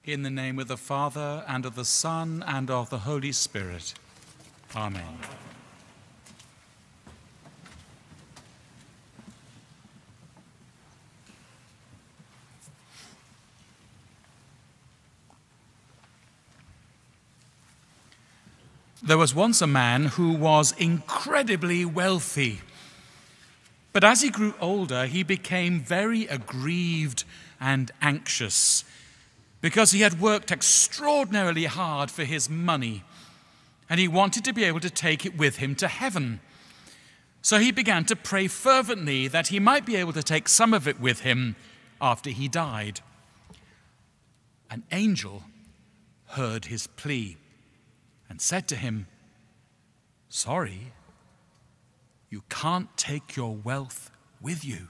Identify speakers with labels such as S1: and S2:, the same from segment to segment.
S1: In the name of the Father, and of the Son, and of the Holy Spirit. Amen. There was once a man who was incredibly wealthy. But as he grew older, he became very aggrieved and anxious, because he had worked extraordinarily hard for his money, and he wanted to be able to take it with him to heaven. So he began to pray fervently that he might be able to take some of it with him after he died. An angel heard his plea and said to him, "Sorry, you can't take your wealth with you."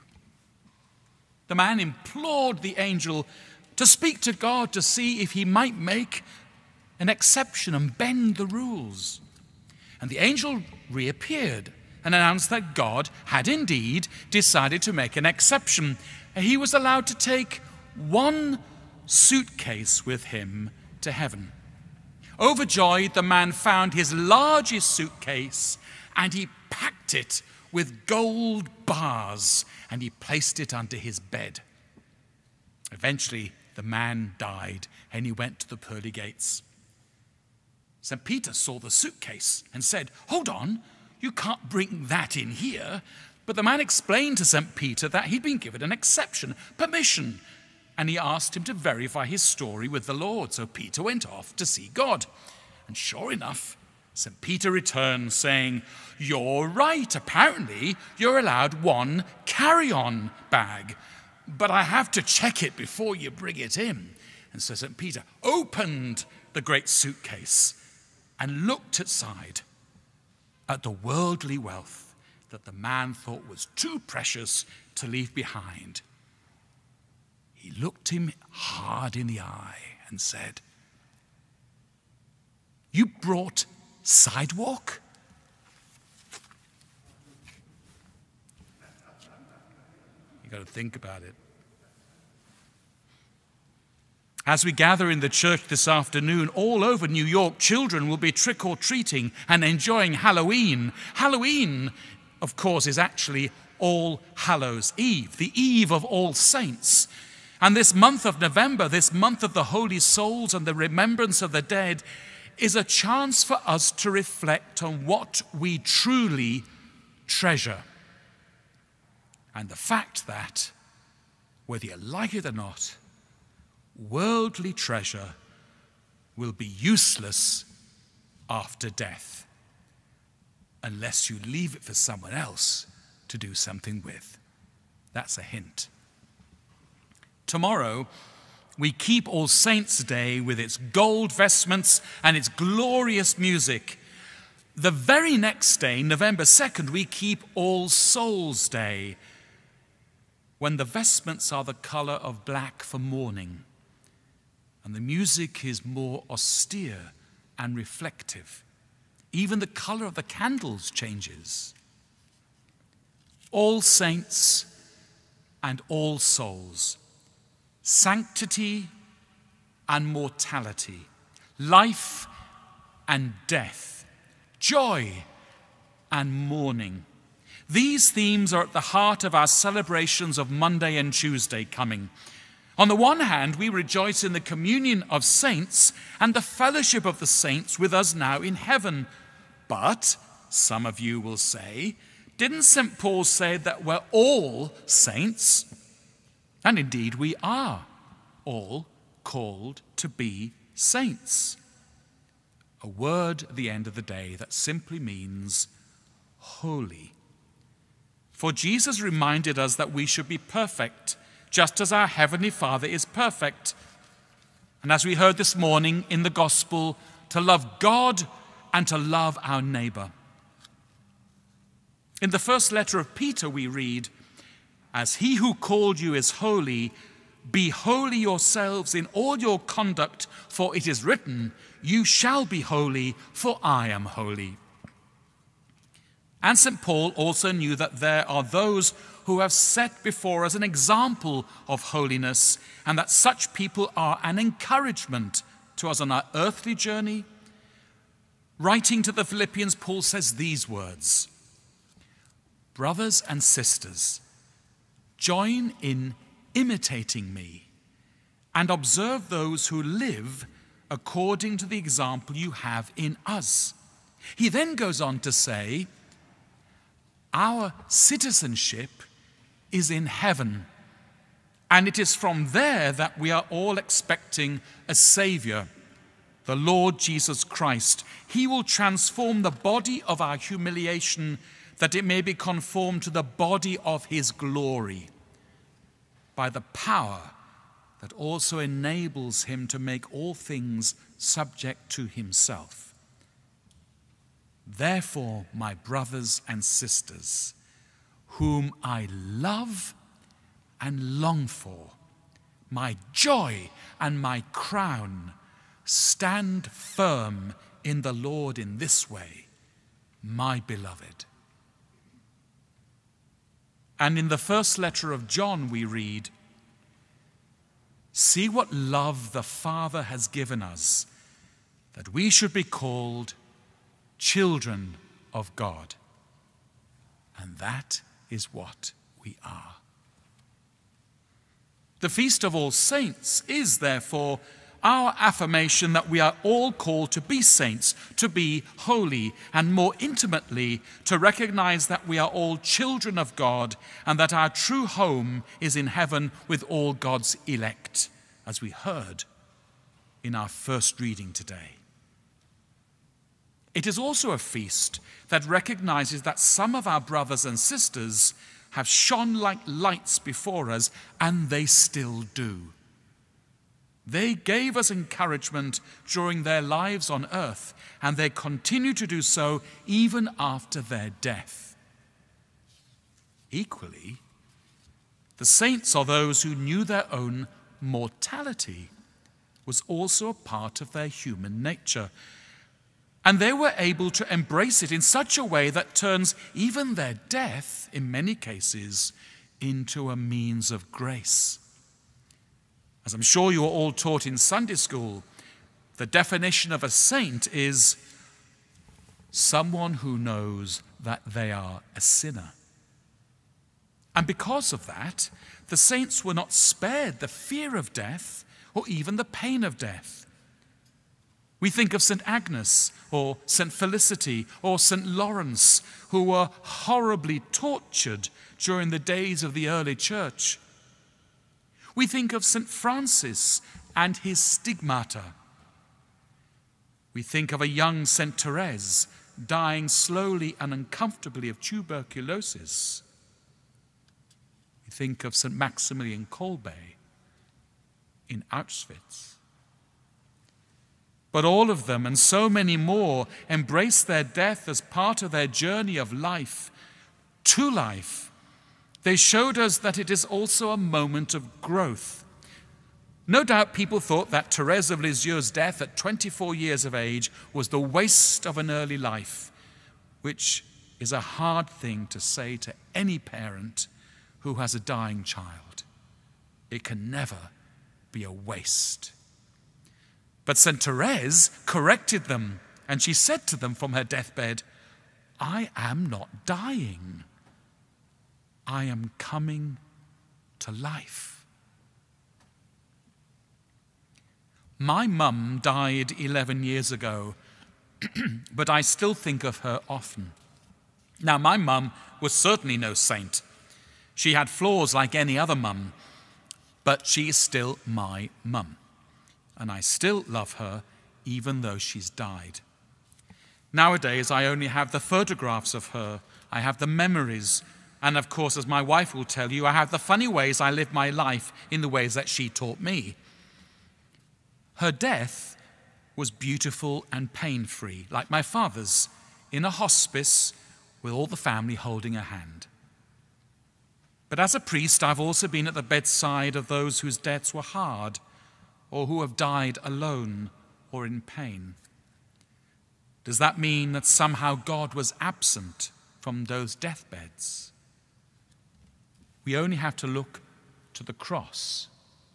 S1: The man implored the angel to speak to God to see if he might make an exception and bend the rules. And the angel reappeared and announced that God had indeed decided to make an exception. He was allowed to take one suitcase with him to heaven. Overjoyed, the man found his largest suitcase and he packed it with gold bars and he placed it under his bed. Eventually, the man died and he went to the pearly gates. St. Peter saw the suitcase and said, "Hold on, you can't bring that in here." But the man explained to St. Peter that he'd been given an exception, permission, and he asked him to verify his story with the Lord. So Peter went off to see God. And sure enough, St. Peter returned saying, "You're right, apparently you're allowed one carry-on bag, but I have to check it before you bring it in." And so St. Peter opened the great suitcase and looked outside at the worldly wealth that the man thought was too precious to leave behind. He looked him hard in the eye and said, "You brought sidewalk?" You got to think about it. As we gather in the church this afternoon, all over New York, children will be trick-or-treating and enjoying Halloween. Halloween, of course, is actually All Hallows Eve, the Eve of All Saints. And this month of November, this month of the Holy Souls and the remembrance of the dead, is a chance for us to reflect on what we truly treasure. And the fact that, whether you like it or not, worldly treasure will be useless after death unless you leave it for someone else to do something with. That's a hint. Tomorrow, we keep All Saints' Day with its gold vestments and its glorious music. The very next day, November 2nd, we keep All Souls' Day, when the vestments are the color of black for mourning, and the music is more austere and reflective. Even the color of the candles changes. All Saints and All Souls, sanctity and mortality, life and death, joy and mourning. These themes are at the heart of our celebrations of Monday and Tuesday coming. On the one hand, we rejoice in the communion of saints and the fellowship of the saints with us now in heaven. But, some of you will say, didn't St. Paul say that we're all saints? And indeed we are all called to be saints. A word at the end of the day that simply means holy. For Jesus reminded us that we should be perfect, just as our Heavenly Father is perfect. And as we heard this morning in the Gospel, to love God and to love our neighbor. In the first letter of Peter we read, "As he who called you is holy, be holy yourselves in all your conduct, for it is written, 'You shall be holy, for I am holy.'" And St. Paul also knew that there are those who have set before us an example of holiness, and that such people are an encouragement to us on our earthly journey. Writing to the Philippians, Paul says these words: "Brothers and sisters, join in imitating me and observe those who live according to the example you have in us." He then goes on to say, our citizenship is in heaven, and it is from there that we are all expecting a Savior, the Lord Jesus Christ. He will transform the body of our humiliation that it may be conformed to the body of his glory, by the power that also enables him to make all things subject to himself. Therefore, my brothers and sisters, whom I love and long for, my joy and my crown, stand firm in the Lord in this way, my beloved. And in the first letter of John we read, "See what love the Father has given us, that we should be called children of God." And that is what we are. The Feast of All Saints is, therefore, our affirmation that we are all called to be saints, to be holy, and more intimately to recognize that we are all children of God and that our true home is in heaven with all God's elect, as we heard in our first reading today. It is also a feast that recognizes that some of our brothers and sisters have shone like lights before us, and they still do. They gave us encouragement during their lives on earth, and they continue to do so even after their death. Equally, the saints are those who knew their own mortality was also a part of their human nature, and they were able to embrace it in such a way that turns even their death, in many cases, into a means of grace. As I'm sure you are all taught in Sunday school, the definition of a saint is someone who knows that they are a sinner. And because of that, the saints were not spared the fear of death or even the pain of death. We think of St. Agnes or St. Felicity or St. Lawrence, who were horribly tortured during the days of the early church. We think of St. Francis and his stigmata. We think of a young St. Therese dying slowly and uncomfortably of tuberculosis. We think of St. Maximilian Kolbe in Auschwitz. But all of them and so many more embrace their death as part of their journey of life to life. They showed us that it is also a moment of growth. No doubt people thought that Therese of Lisieux's death at 24 years of age was the waste of an early life, which is a hard thing to say to any parent who has a dying child. It can never be a waste. But St. Therese corrected them, and she said to them from her deathbed, "I am not dying. I am coming to life." My mum died 11 years ago, but I still think of her often. Now, my mum was certainly no saint. She had flaws like any other mum, but she is still my mum. And I still love her, even though she's died. Nowadays, I only have the photographs of her. I have the memories. And of course, as my wife will tell you, I have the funny ways I live my life in the ways that she taught me. Her death was beautiful and pain-free, like my father's, in a hospice with all the family holding a hand. But as a priest, I've also been at the bedside of those whose deaths were hard, or who have died alone or in pain. Does that mean that somehow God was absent from those deathbeds? We only have to look to the cross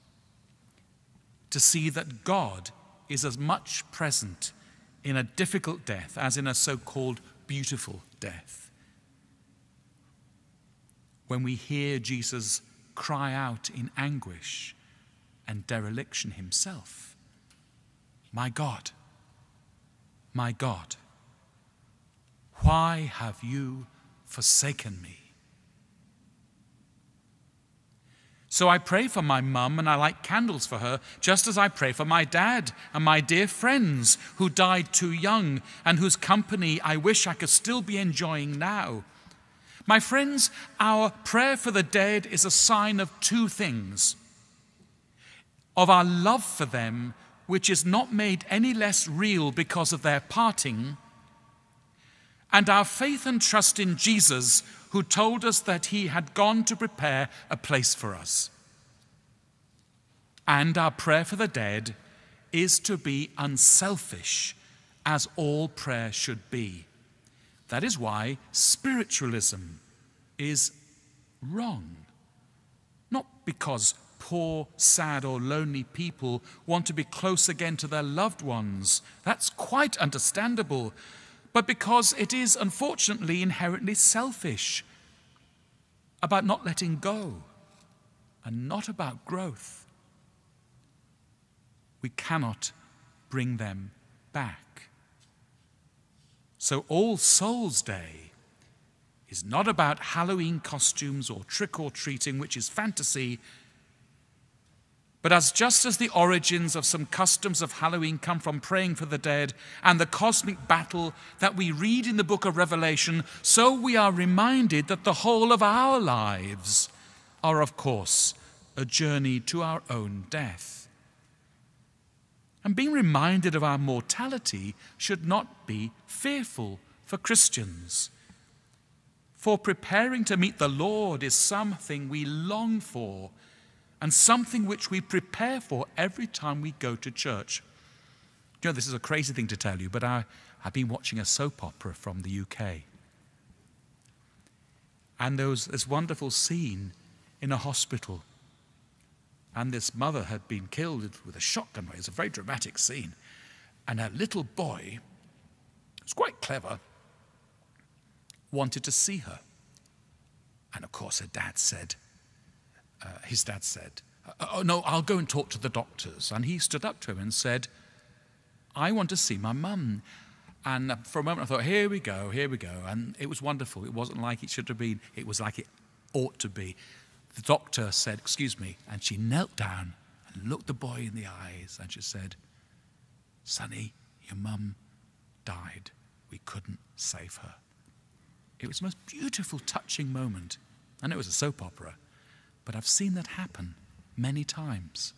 S1: to see that God is as much present in a difficult death as in a so-called beautiful death. When we hear Jesus cry out in anguish and dereliction himself, my God, why have you forsaken me?" So I pray for my mum and I light candles for her, just as I pray for my dad and my dear friends who died too young and whose company I wish I could still be enjoying now. My friends, our prayer for the dead is a sign of two things: of our love for them, which is not made any less real because of their parting, and our faith and trust in Jesus, who told us that he had gone to prepare a place for us. And our prayer for the dead is to be unselfish, as all prayer should be. That is why spiritualism is wrong. Not because poor, sad, or lonely people want to be close again to their loved ones. That's quite understandable. But because it is, unfortunately, inherently selfish, about not letting go and not about growth. We cannot bring them back. So All Souls Day is not about Halloween costumes or trick-or-treating, which is fantasy, but just as the origins of some customs of Halloween come from praying for the dead and the cosmic battle that we read in the book of Revelation, so we are reminded that the whole of our lives are, of course, a journey to our own death. And being reminded of our mortality should not be fearful for Christians. For preparing to meet the Lord is something we long for, and something which we prepare for every time we go to church. You know, this is a crazy thing to tell you, but I've been watching a soap opera from the UK. And there was this wonderful scene in a hospital. And this mother had been killed with a shotgun. It was a very dramatic scene. And her little boy, who was quite clever, wanted to see her. And of course his dad said, "Oh no, I'll go and talk to the doctors." And he stood up to him and said, "I want to see my mum." And for a moment I thought, here we go. And it was wonderful. It wasn't like it should have been. It was like it ought to be. The doctor said, "Excuse me." And she knelt down and looked the boy in the eyes. And she said, "Sonny, your mum died. We couldn't save her." It was the most beautiful, touching moment. I know it was a soap opera, but I've seen that happen many times.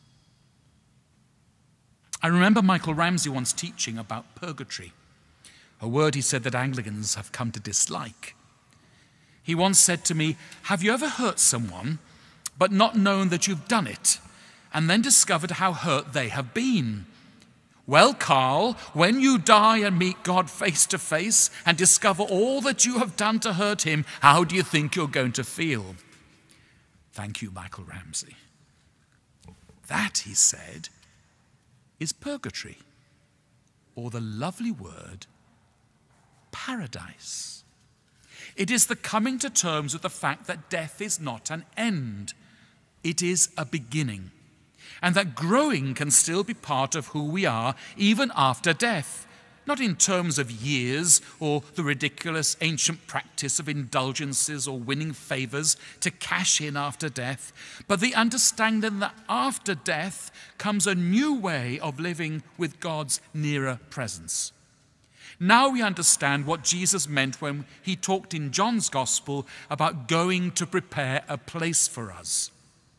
S1: I remember Michael Ramsey once teaching about purgatory, a word he said that Anglicans have come to dislike. He once said to me, "Have you ever hurt someone, but not known that you've done it, and then discovered how hurt they have been? Well, Carl, when you die and meet God face to face and discover all that you have done to hurt him, how do you think you're going to feel?" Thank you, Michael Ramsey. That, he said, is purgatory, or the lovely word paradise. It is the coming to terms with the fact that death is not an end, it is a beginning, and that growing can still be part of who we are even after death. Not in terms of years or the ridiculous ancient practice of indulgences or winning favors to cash in after death, but the understanding that after death comes a new way of living with God's nearer presence. Now we understand what Jesus meant when he talked in John's Gospel about going to prepare a place for us.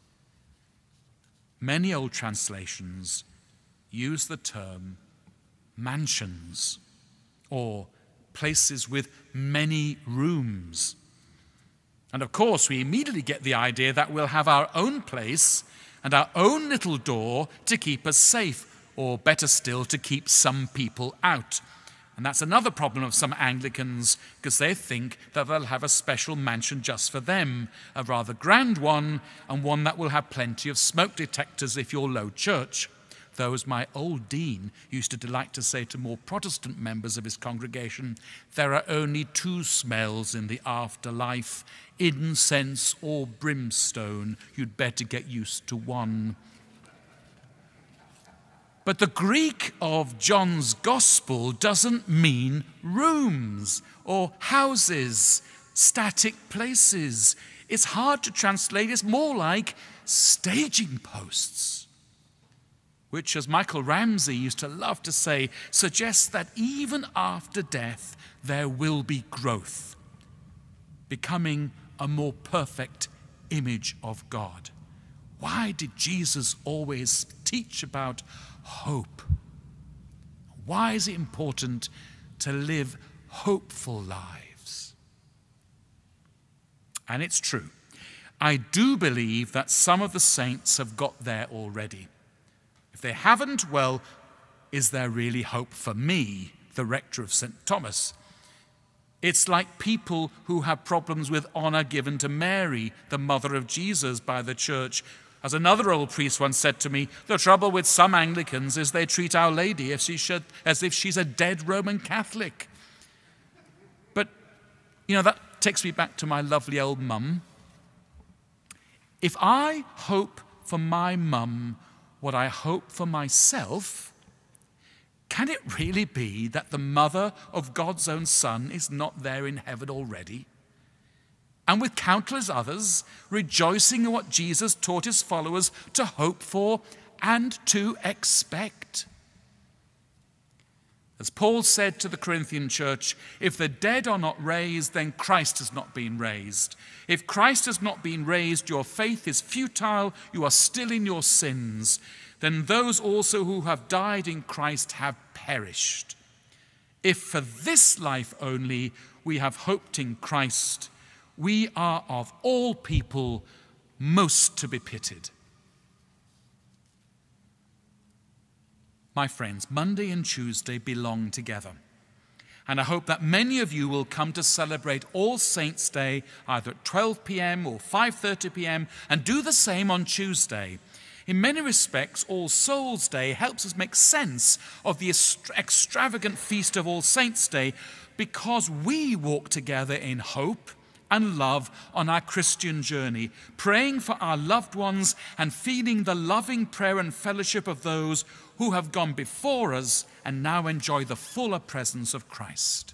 S1: Many old translations use the term mansions, or places with many rooms. And of course, we immediately get the idea that we'll have our own place and our own little door to keep us safe, or better still, to keep some people out. And that's another problem of some Anglicans, because they think that they'll have a special mansion just for them, a rather grand one, and one that will have plenty of smoke detectors if you're low church. Though, as my old dean used to delight to say to more Protestant members of his congregation, there are only two smells in the afterlife, incense or brimstone. You'd better get used to one. But the Greek of John's Gospel doesn't mean rooms or houses, static places. It's hard to translate. It's more like staging posts, which, as Michael Ramsey used to love to say, suggests that even after death, there will be growth, becoming a more perfect image of God. Why did Jesus always teach about hope? Why is it important to live hopeful lives? And it's true. I do believe that some of the saints have got there already. If they haven't, well, is there really hope for me, the rector of St. Thomas? It's like people who have problems with honor given to Mary, the mother of Jesus, by the church. As another old priest once said to me, the trouble with some Anglicans is they treat Our Lady as if she's a dead Roman Catholic. But, that takes me back to my lovely old mum. If I hope for my mum what I hope for myself, can it really be that the mother of God's own Son is not there in heaven already? And with countless others, rejoicing in what Jesus taught his followers to hope for and to expect. As Paul said to the Corinthian church, if the dead are not raised, then Christ has not been raised. If Christ has not been raised, your faith is futile, you are still in your sins. Then those also who have died in Christ have perished. If for this life only we have hoped in Christ, we are of all people most to be pitied. My friends, Monday and Tuesday belong together. And I hope that many of you will come to celebrate All Saints' Day either at 12 p.m. or 5:30 p.m. and do the same on Tuesday. In many respects, All Souls' Day helps us make sense of the extravagant feast of All Saints' Day because we walk together in hope and love on our Christian journey, praying for our loved ones and feeling the loving prayer and fellowship of those who have gone before us and now enjoy the fuller presence of Christ.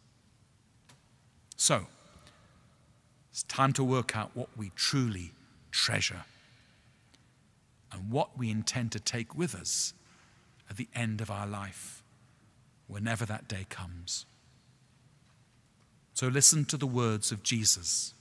S1: So, it's time to work out what we truly treasure and what we intend to take with us at the end of our life, whenever that day comes. So listen to the words of Jesus.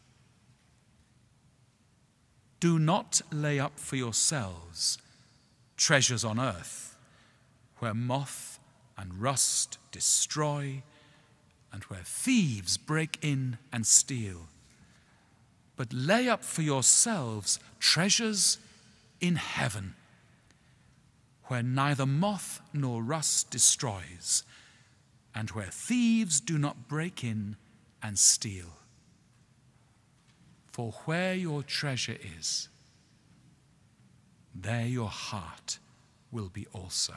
S1: Do not lay up for yourselves treasures on earth, where moth and rust destroy, and where thieves break in and steal. But lay up for yourselves treasures in heaven, where neither moth nor rust destroys, and where thieves do not break in and steal. For where your treasure is, there your heart will be also.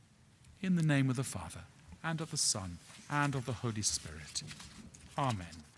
S1: In the name of the Father, and of the Son, and of the Holy Spirit. Amen.